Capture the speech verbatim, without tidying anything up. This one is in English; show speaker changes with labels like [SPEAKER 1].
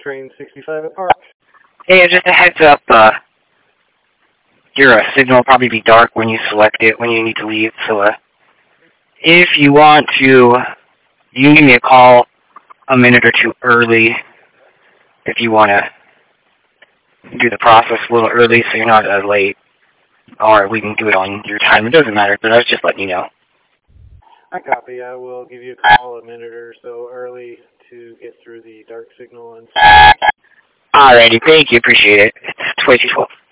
[SPEAKER 1] Train sixty-five at Park.
[SPEAKER 2] Hey, just a heads up, uh, your uh, signal will probably be dark when you select it, when you need to leave, so, uh, if you want to, you can give me a call a minute or two early if you want to do the process a little early so you're not uh, late, or we can do it on your time. It doesn't matter, but I was just letting you know.
[SPEAKER 1] I copy. I will give you a call a minute or so early to get through the dark signal. And
[SPEAKER 2] Alrighty, thank you, appreciate it. It's twenty twelve.